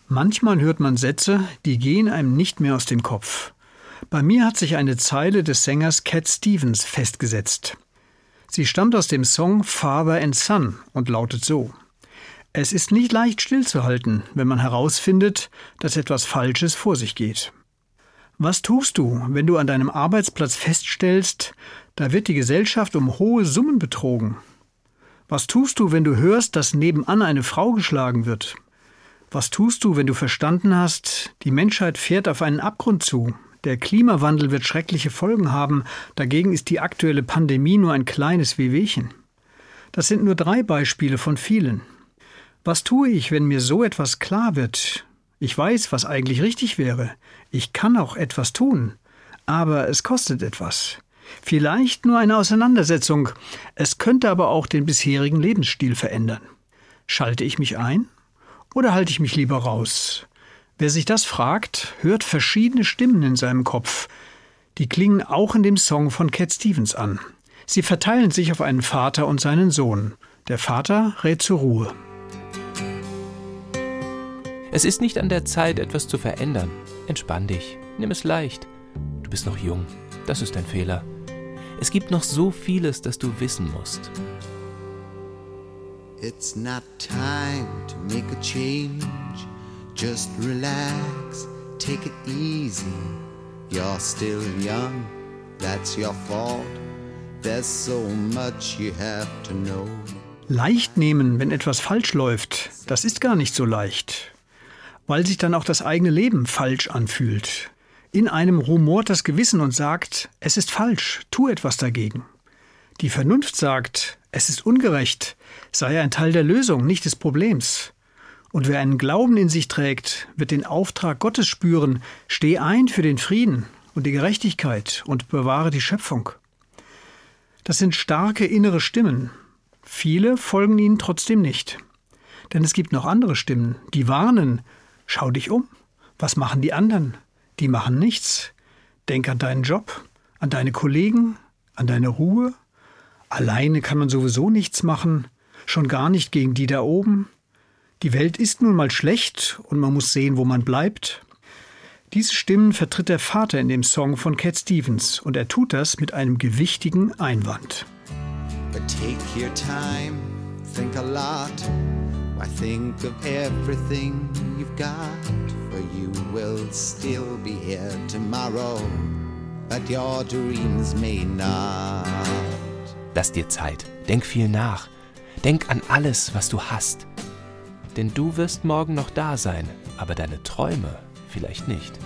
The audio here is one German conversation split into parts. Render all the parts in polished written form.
Manchmal hört man Sätze, die gehen einem nicht mehr aus dem Kopf. Bei mir hat sich eine Zeile des Sängers Cat Stevens festgesetzt. Sie stammt aus dem Song Father and Son und lautet so: Es ist nicht leicht stillzuhalten, wenn man herausfindet, dass etwas Falsches vor sich geht. Was tust du, wenn du an deinem Arbeitsplatz feststellst, da wird die Gesellschaft um hohe Summen betrogen? Was tust du, wenn du hörst, dass nebenan eine Frau geschlagen wird? Was tust du, wenn du verstanden hast, die Menschheit fährt auf einen Abgrund zu? Der Klimawandel wird schreckliche Folgen haben, dagegen ist die aktuelle Pandemie nur ein kleines Wehwehchen. Das sind nur 3 Beispiele von vielen. Was tue ich, wenn mir so etwas klar wird? Ich weiß, was eigentlich richtig wäre. Ich kann auch etwas tun, aber es kostet etwas. Vielleicht nur eine Auseinandersetzung. Es könnte aber auch den bisherigen Lebensstil verändern. Schalte ich mich ein oder halte ich mich lieber raus? Wer sich das fragt, hört verschiedene Stimmen in seinem Kopf. Die klingen auch in dem Song von Cat Stevens an. Sie verteilen sich auf einen Vater und seinen Sohn. Der Vater rät zur Ruhe. Es ist nicht an der Zeit, etwas zu verändern. Entspann dich, nimm es leicht. Du bist noch jung, das ist ein Fehler. Es gibt noch so vieles, das du wissen musst. It's not time to make a change. Just relax, take it easy. You're still young, that's your fault. There's so much you have to know. Leicht nehmen, wenn etwas falsch läuft, das ist gar nicht so leicht. Weil sich dann auch das eigene Leben falsch anfühlt. In einem rumort das Gewissen und sagt, es ist falsch, tu etwas dagegen. Die Vernunft sagt, es ist ungerecht, sei ein Teil der Lösung, nicht des Problems. Und wer einen Glauben in sich trägt, wird den Auftrag Gottes spüren, steh ein für den Frieden und die Gerechtigkeit und bewahre die Schöpfung. Das sind starke innere Stimmen. Viele folgen ihnen trotzdem nicht. Denn es gibt noch andere Stimmen, die warnen, schau dich um, was machen die anderen? Die machen nichts. Denk an deinen Job, an deine Kollegen, an deine Ruhe. Alleine kann man sowieso nichts machen, schon gar nicht gegen die da oben. Die Welt ist nun mal schlecht und man muss sehen, wo man bleibt. Diese Stimmen vertritt der Vater in dem Song von Cat Stevens und er tut das mit einem gewichtigen Einwand. But take your time, think a lot. Why think of everything you've got? For you will still be here tomorrow, but your dreams may not. Lass dir Zeit, denk viel nach. Denk an alles, was du hast. Denn du wirst morgen noch da sein, aber deine Träume vielleicht nicht.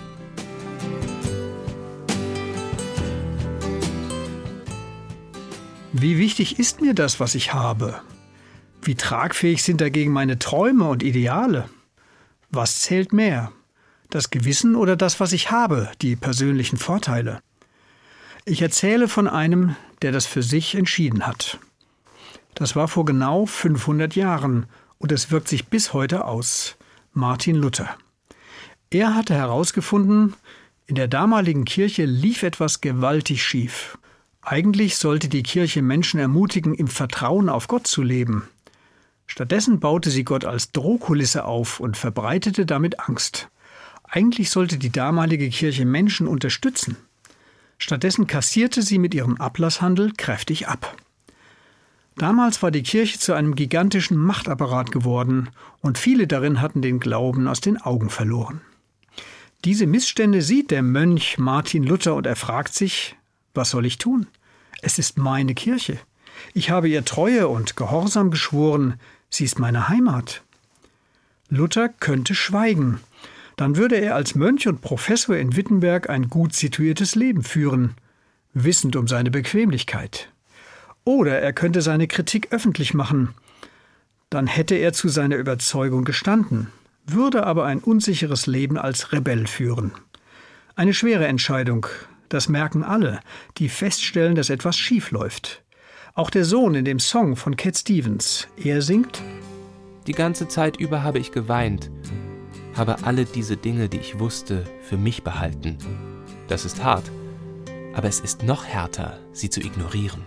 Wie wichtig ist mir das, was ich habe? Wie tragfähig sind dagegen meine Träume und Ideale? Was zählt mehr? Das Gewissen oder das, was ich habe, die persönlichen Vorteile? Ich erzähle von einem, der das für sich entschieden hat. Das war vor genau 500 Jahren und es wirkt sich bis heute aus. Martin Luther. Er hatte herausgefunden, in der damaligen Kirche lief etwas gewaltig schief. Eigentlich sollte die Kirche Menschen ermutigen, im Vertrauen auf Gott zu leben. Stattdessen baute sie Gott als Drohkulisse auf und verbreitete damit Angst. Eigentlich sollte die damalige Kirche Menschen unterstützen. Stattdessen kassierte sie mit ihrem Ablasshandel kräftig ab. Damals war die Kirche zu einem gigantischen Machtapparat geworden und viele darin hatten den Glauben aus den Augen verloren. Diese Missstände sieht der Mönch Martin Luther und er fragt sich, was soll ich tun? Es ist meine Kirche. Ich habe ihr Treue und Gehorsam geschworen. Sie ist meine Heimat. Luther könnte schweigen. Dann würde er als Mönch und Professor in Wittenberg ein gut situiertes Leben führen, wissend um seine Bequemlichkeit. Oder er könnte seine Kritik öffentlich machen. Dann hätte er zu seiner Überzeugung gestanden, würde aber ein unsicheres Leben als Rebell führen. Eine schwere Entscheidung, das merken alle, die feststellen, dass etwas schief läuft. Auch der Sohn in dem Song von Cat Stevens, er singt: Die ganze Zeit über habe ich geweint, habe alle diese Dinge, die ich wusste, für mich behalten. Das ist hart, aber es ist noch härter, sie zu ignorieren.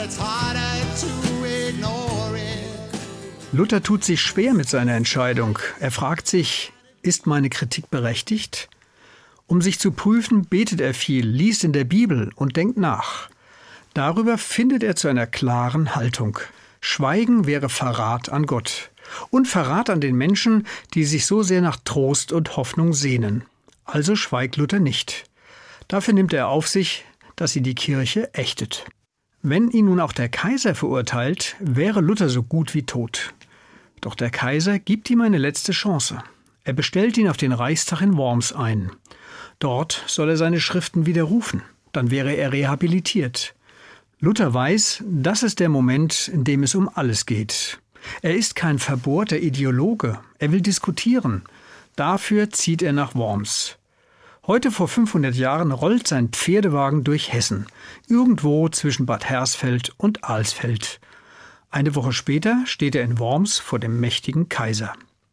it's harder to ignore it. Luther tut sich schwer mit seiner Entscheidung. Er fragt sich, ist meine Kritik berechtigt? Um sich zu prüfen, betet er viel, liest in der Bibel und denkt nach. Darüber findet er zu einer klaren Haltung. Schweigen wäre Verrat an Gott und Verrat an den Menschen, die sich so sehr nach Trost und Hoffnung sehnen. Also schweigt Luther nicht. Dafür nimmt er auf sich, dass sie die Kirche ächtet. Wenn ihn nun auch der Kaiser verurteilt, wäre Luther so gut wie tot. Doch der Kaiser gibt ihm eine letzte Chance. Er bestellt ihn auf den Reichstag in Worms ein. Dort soll er seine Schriften widerrufen. Dann wäre er rehabilitiert. Luther weiß, das ist der Moment, in dem es um alles geht. Er ist kein verbohrter Ideologe. Er will diskutieren. Dafür zieht er nach Worms. Heute vor 500 Jahren rollt sein Pferdewagen durch Hessen, irgendwo zwischen Bad Hersfeld und Alsfeld. Eine Woche später steht er in Worms vor dem mächtigen Kaiser.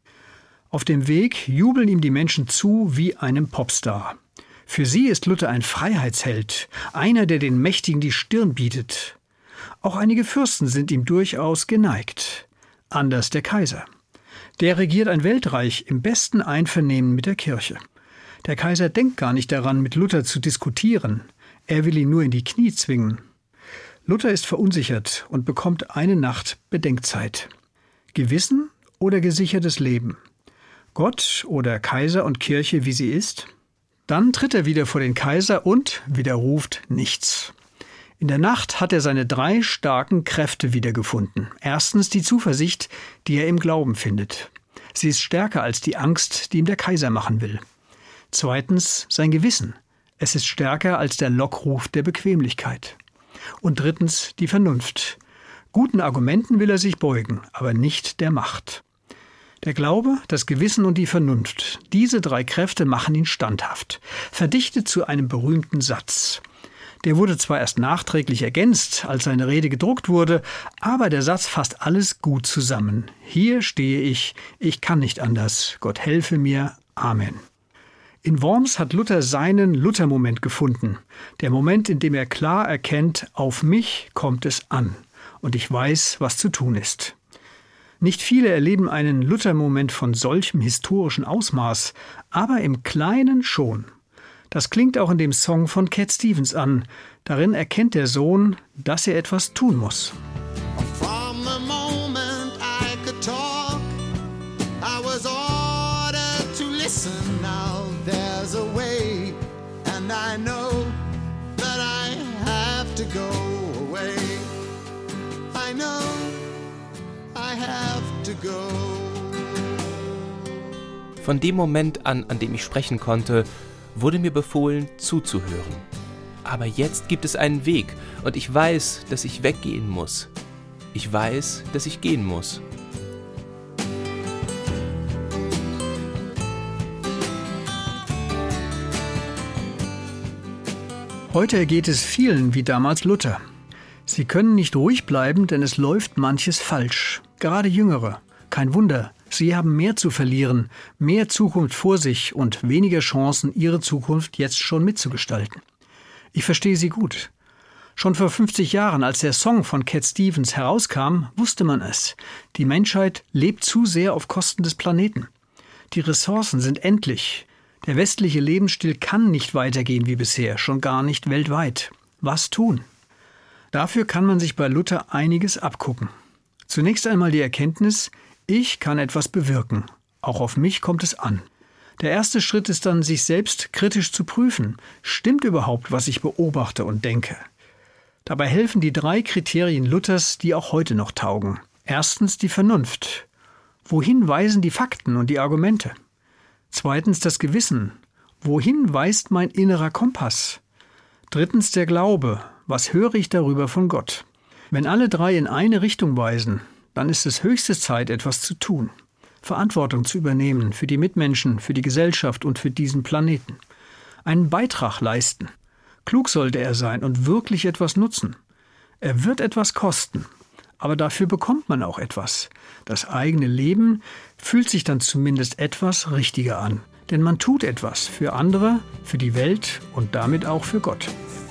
Auf dem Weg jubeln ihm die Menschen zu wie einem Popstar. Für sie ist Luther ein Freiheitsheld, einer, der den Mächtigen die Stirn bietet. Auch einige Fürsten sind ihm durchaus geneigt. Anders der Kaiser. Der regiert ein Weltreich im besten Einvernehmen mit der Kirche. Der Kaiser denkt gar nicht daran, mit Luther zu diskutieren. Er will ihn nur in die Knie zwingen. Luther ist verunsichert und bekommt eine Nacht Bedenkzeit. Gewissen oder gesichertes Leben? Gott oder Kaiser und Kirche, wie sie ist? Dann tritt er wieder vor den Kaiser und widerruft nichts. In der Nacht hat er seine 3 starken Kräfte wiedergefunden. Erstens die Zuversicht, die er im Glauben findet. Sie ist stärker als die Angst, die ihm der Kaiser machen will. Zweitens sein Gewissen. Es ist stärker als der Lockruf der Bequemlichkeit. Und drittens die Vernunft. Guten Argumenten will er sich beugen, aber nicht der Macht. Der Glaube, das Gewissen und die Vernunft, diese 3 Kräfte machen ihn standhaft, verdichtet zu einem berühmten Satz. Der wurde zwar erst nachträglich ergänzt, als seine Rede gedruckt wurde, aber der Satz fasst alles gut zusammen. Hier stehe ich kann nicht anders, Gott helfe mir, Amen. In Worms hat Luther seinen Luther-Moment gefunden, der Moment, in dem er klar erkennt, auf mich kommt es an und ich weiß, was zu tun ist. Nicht viele erleben einen Luther-Moment von solchem historischen Ausmaß, aber im Kleinen schon. Das klingt auch in dem Song von Cat Stevens an. Darin erkennt der Sohn, dass er etwas tun muss. From the moment I could talk, I was ordered to listen. Now there's a way, and I know that I have to go away. I know I have to go. Von dem Moment an dem ich sprechen konnte, wurde mir befohlen, zuzuhören. Aber jetzt gibt es einen Weg und ich weiß, dass ich weggehen muss. Ich weiß, dass ich gehen muss. Heute ergeht es vielen wie damals Luther. Sie können nicht ruhig bleiben, denn es läuft manches falsch. Gerade Jüngere. Kein Wunder, sie haben mehr zu verlieren, mehr Zukunft vor sich und weniger Chancen, ihre Zukunft jetzt schon mitzugestalten. Ich verstehe sie gut. Schon vor 50 Jahren, als der Song von Cat Stevens herauskam, wusste man es. Die Menschheit lebt zu sehr auf Kosten des Planeten. Die Ressourcen sind endlich. Der westliche Lebensstil kann nicht weitergehen wie bisher, schon gar nicht weltweit. Was tun? Dafür kann man sich bei Luther einiges abgucken. Zunächst einmal die Erkenntnis, ich kann etwas bewirken. Auch auf mich kommt es an. Der erste Schritt ist dann, sich selbst kritisch zu prüfen. Stimmt überhaupt, was ich beobachte und denke? Dabei helfen die 3 Kriterien Luthers, die auch heute noch taugen. Erstens die Vernunft. Wohin weisen die Fakten und die Argumente? Zweitens das Gewissen. Wohin weist mein innerer Kompass? Drittens der Glaube. Was höre ich darüber von Gott? Wenn alle 3 in eine Richtung weisen, dann ist es höchste Zeit, etwas zu tun. Verantwortung zu übernehmen für die Mitmenschen, für die Gesellschaft und für diesen Planeten. Einen Beitrag leisten. Klug sollte er sein und wirklich etwas nutzen. Er wird etwas kosten, aber dafür bekommt man auch etwas. Das eigene Leben fühlt sich dann zumindest etwas richtiger an. Denn man tut etwas für andere, für die Welt und damit auch für Gott.